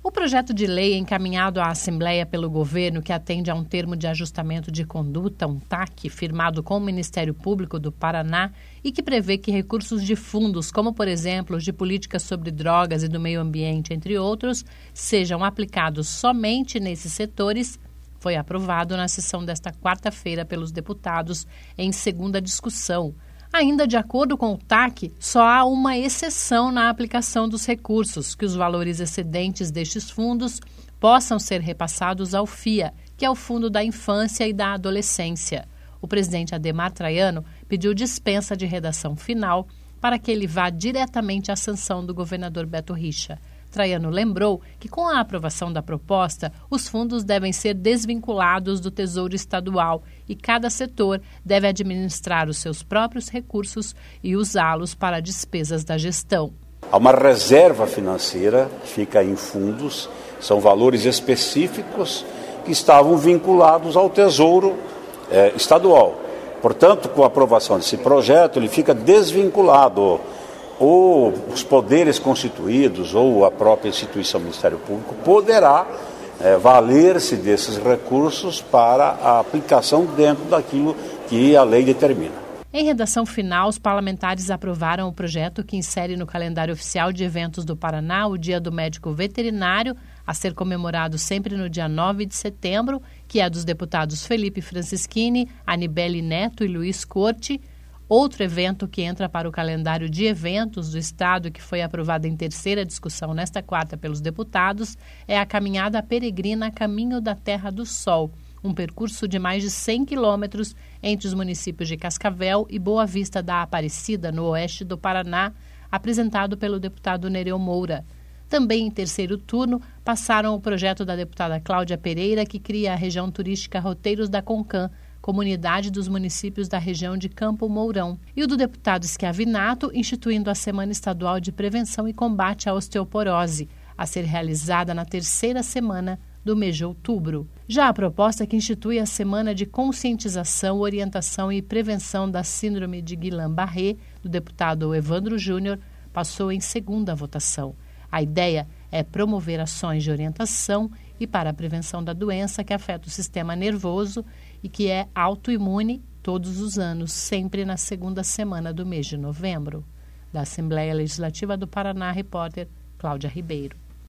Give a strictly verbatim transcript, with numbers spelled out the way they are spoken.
O projeto de lei encaminhado à Assembleia pelo governo, que atende a um termo de ajustamento de conduta, um T A C, firmado com o Ministério Público do Paraná e que prevê que recursos de fundos, como por exemplo os de políticas sobre drogas e do meio ambiente, entre outros, sejam aplicados somente nesses setores, foi aprovado na sessão desta quarta-feira pelos deputados em segunda discussão. Ainda de acordo com o T A C, só há uma exceção na aplicação dos recursos, que os valores excedentes destes fundos possam ser repassados ao F I A, que é o Fundo da Infância e da Adolescência. O presidente Adhemar Traiano pediu dispensa de redação final para que ele vá diretamente à sanção do governador Beto Richa. Traiano lembrou que, com a aprovação da proposta, os fundos devem ser desvinculados do Tesouro Estadual e cada setor deve administrar os seus próprios recursos e usá-los para despesas da gestão. Há uma reserva financeira que fica em fundos, são valores específicos que estavam vinculados ao Tesouro eh, Estadual. Portanto, com a aprovação desse projeto, ele fica desvinculado. Ou os poderes constituídos ou a própria instituição Ministério Público poderá é, valer-se desses recursos para a aplicação dentro daquilo que a lei determina. Em redação final, os parlamentares aprovaram o projeto que insere no calendário oficial de eventos do Paraná o Dia do Médico Veterinário, a ser comemorado sempre no dia nove de setembro, que é dos deputados Felipe Francischini, Anibele Neto e Luiz Corte. Outro evento que entra para o calendário de eventos do Estado, que foi aprovado em terceira discussão nesta quarta pelos deputados, é a Caminhada Peregrina Caminho da Terra do Sol, um percurso de mais de cem quilômetros entre os municípios de Cascavel e Boa Vista da Aparecida, no oeste do Paraná, apresentado pelo deputado Nereu Moura. Também em terceiro turno, passaram o projeto da deputada Cláudia Pereira, que cria a região turística Roteiros da Concam, comunidade dos municípios da região de Campo Mourão, e o do deputado Schiavinato, instituindo a Semana Estadual de Prevenção e Combate à Osteoporose, a ser realizada na terceira semana do mês de outubro. Já a proposta que institui a Semana de Conscientização, Orientação e Prevenção da Síndrome de Guillain-Barré, do deputado Evandro Júnior, passou em segunda votação. A ideia é promover ações de orientação e para a prevenção da doença que afeta o sistema nervoso e que é autoimune todos os anos, sempre na segunda semana do mês de novembro. Da Assembleia Legislativa do Paraná, repórter Cláudia Ribeiro.